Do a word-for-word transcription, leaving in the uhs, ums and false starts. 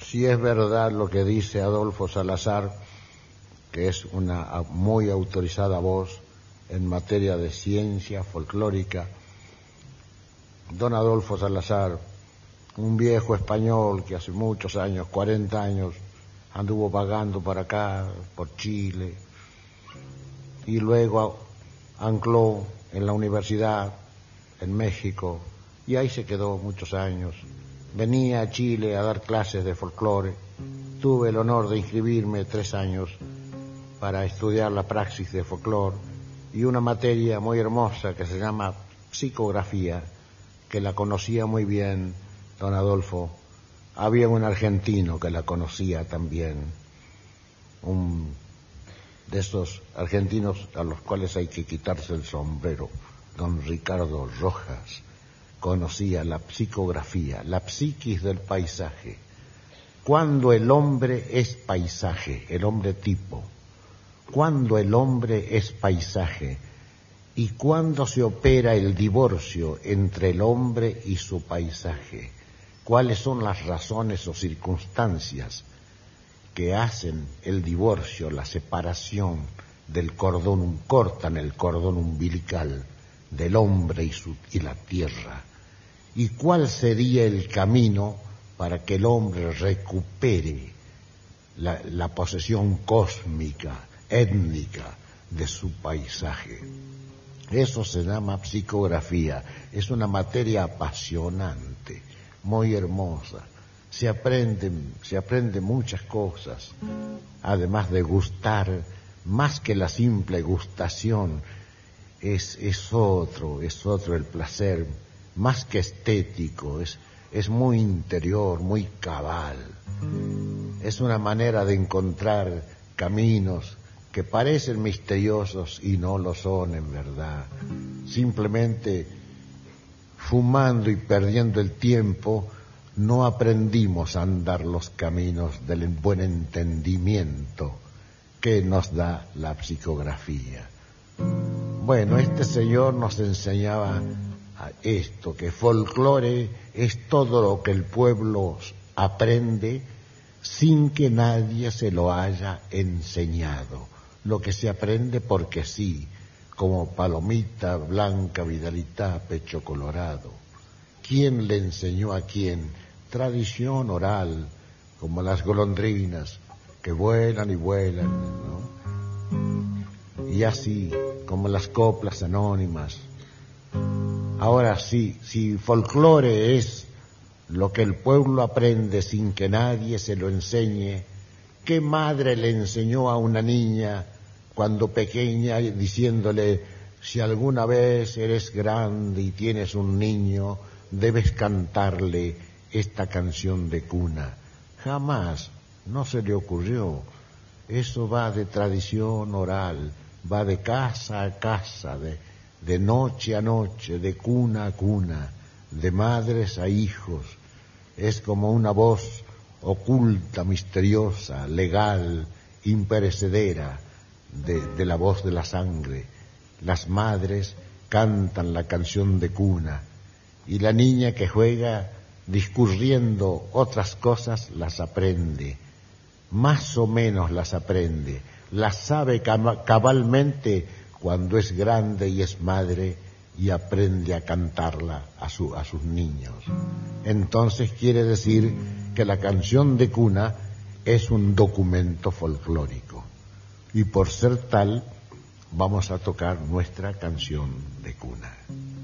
si es verdad lo que dice Adolfo Salazar, que es una muy autorizada voz en materia de ciencia folclórica, don Adolfo Salazar, un viejo español que hace muchos años, cuarenta años, anduvo vagando para acá, por Chile, y luego ancló en la universidad en México, y ahí se quedó muchos años. Venía a Chile a dar clases de folclore. Tuve el honor de inscribirme tres años para estudiar la praxis de folclore y una materia muy hermosa que se llama psicografía, que la conocía muy bien don Adolfo. Había un argentino que la conocía también, un de esos argentinos a los cuales hay que quitarse el sombrero, don Ricardo Rojas. Conocía la psicografía, la psiquis del paisaje. Cuando el hombre es paisaje, el hombre tipo, cuando el hombre es paisaje y cuando se opera el divorcio entre el hombre y su paisaje, cuáles son las razones o circunstancias que hacen el divorcio, la separación del cordón, cortan el cordón umbilical del hombre y, su, y la tierra, y cuál sería el camino para que el hombre recupere la, la posesión cósmica, étnica de su paisaje. Eso se llama psicografía, es una materia apasionante, muy hermosa. Se aprenden, se aprende muchas cosas, además de gustar, más que la simple gustación, es, es otro, es otro el placer, más que estético, es, es muy interior, muy cabal. Es una manera de encontrar caminos que parecen misteriosos y no lo son en verdad. Simplemente fumando y perdiendo el tiempo, no aprendimos a andar los caminos del buen entendimiento que nos da la psicografía. Bueno, este señor nos enseñaba esto, que folclore es todo lo que el pueblo aprende sin que nadie se lo haya enseñado, lo que se aprende porque sí, como palomita blanca, vidalita, pecho colorado. ¿Quién le enseñó a quién? Tradición oral, como las golondrinas que vuelan y vuelan, ¿no? Y así, como las coplas anónimas. Ahora sí, si folclore es lo que el pueblo aprende sin que nadie se lo enseñe, ¿qué madre le enseñó a una niña cuando pequeña diciéndole, si alguna vez eres grande y tienes un niño, debes cantarle esta canción de cuna? Jamás, no se le ocurrió. Eso va de tradición oral, va de casa a casa, de, de noche a noche, de cuna a cuna, de madres a hijos. Es como una voz oculta, misteriosa, legal, imperecedera, de, de la voz de la sangre. Las madres cantan la canción de cuna y la niña que juega discurriendo otras cosas las aprende, más o menos las aprende, las sabe cabalmente cuando es grande y es madre y aprende a cantarla a, su, a sus niños. Entonces quiere decir que la canción de cuna es un documento folclórico y por ser tal vamos a tocar nuestra canción de cuna.